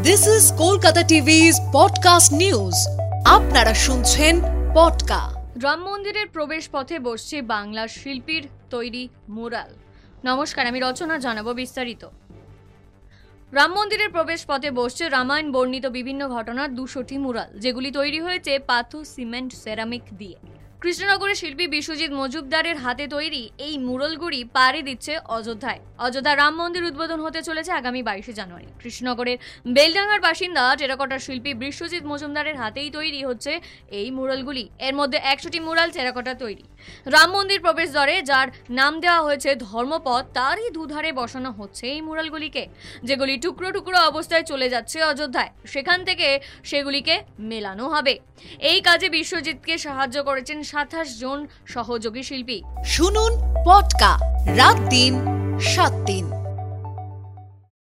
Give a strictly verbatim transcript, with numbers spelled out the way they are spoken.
This is Kolkata টিভি's podcast news. আপনারা শুনছেন পডকা। রাম মন্দিরের প্রবেশ পথে বসছে বাংলার শিল্পীর তৈরি মুরাল। নমস্কার, আমি রচনা, জানাবো বিস্তারিত। রাম মন্দিরের প্রবেশ পথে বসছে রামায়ণ বর্ণিত বিভিন্ন ঘটনার দুশোটি মুরাল, যেগুলি তৈরি হয়েছে পাথর, সিমেন্ট, সেরামিক দিয়ে। কৃষ্ণনগরের শিল্পী বিশ্বজিৎ মজুমদারের হাতে তৈরি এই মুরালগুলি পাড়ি দিচ্ছে অযোধ্যায়। অযোধ্যা রাম মন্দির উদ্বোধন হতে চলেছে আগামী বাইশে জানুয়ারি। কৃষ্ণনগরের বেলডাঙ্গার বাসিন্দা টেরাকোটার শিল্পী বিশ্বজিৎ মজুমদারের হাতেই তৈরি হচ্ছে এই মুরালগুলি। এর মধ্যে একশোটি মুরাল টেরাকোটা তৈরি। রাম মন্দির প্রবেশদ্বারে, যার নাম দেওয়া হয়েছে ধর্মপথ, তারই দুধারে বসানো হচ্ছে এই মুরালগুলিকে, যেগুলি টুকরো টুকরো অবস্থায় চলে যাচ্ছে অযোধ্যায়। সেখান থেকে সেগুলিকে মেলানো হবে। এই কাজে বিশ্বজিৎকে সাহায্য করেছেন সাতাশ জন সহযোগী শিল্পী। শুনুন পডকা, রাত দিন সাত দিন।